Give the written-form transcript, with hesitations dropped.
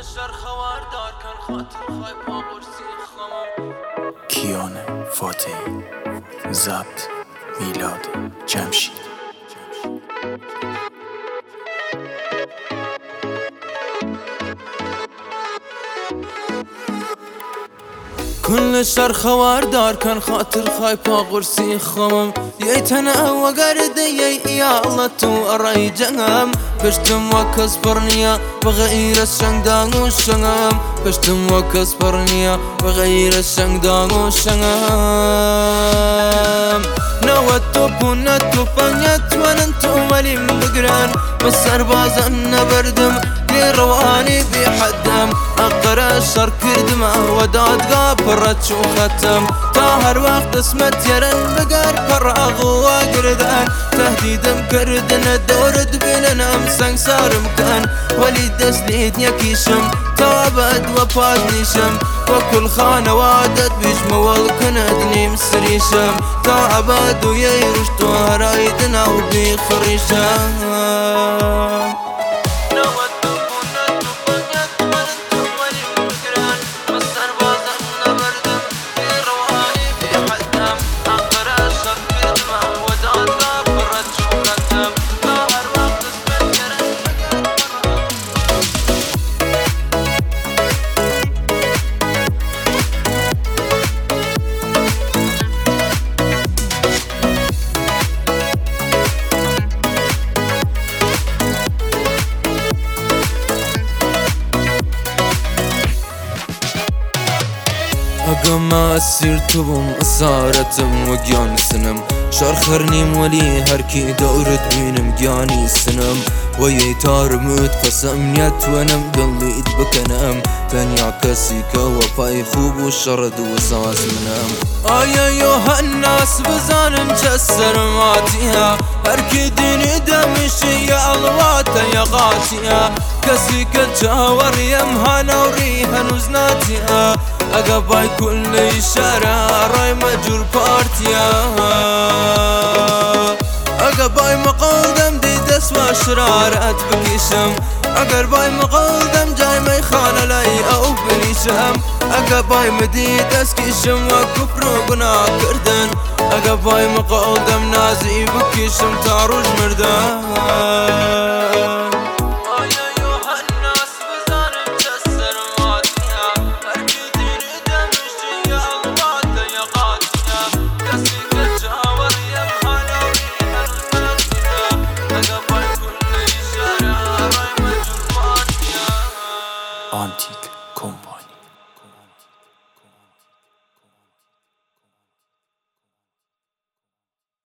شهر خواردار کن خاطر خواهی پا قرصی خمام. کیانه فاتحی، ضبط میلاد جمشید. كل شهر خواردار كان خاطر خايبة قرصي خمم ييتنا وقرد يا الله تو أرأي جنم بشتم وكسبرنيا بغير الشنقدان والشنم بشتم وكسبرنيا بغير الشنقدان والشنم نوتو بنتو بنيت وننتو ملي بقران مسر بازن بردم رواني بحدم أقرأ الشر كردما وداد قابرت شو ختم تاهر وقت اسمت يرن بقر فراغ وقردان تهديدم كردنا دورد بيننا مسان صار مكان ولي دسليد يكيشم تابد وفاد نيشم وكل خانة وادت بيجمع والكندني مسريشم تابد ويرش توهرايدنا وبيخريشم. أقام أسير تبم أسارتم وقيان سنم شرخرني ولي هركي دورت بينم قياني سنم ويتار موت قسم يتونم قلبي بكنم بن يعكسيك وفاي خوب والشرد وساس منم أيها الناس بزانم جسر ماتيها هركي ديني دمشي يا الواتا يا غاتيها كسيك الجاور يمهانا وريها نزناتيها أقباي كل شارع راي مجور بارتيا أقباي مقودم دي دسوا شرارات بكيشم أقرباي مقودم جاي ما يخان لاي أو بليشم أقباي مديد اسكيشم وكفر وقنا كردن أقباي مقودم نازي بكيشم تاروج مردان. آنتیک کمپو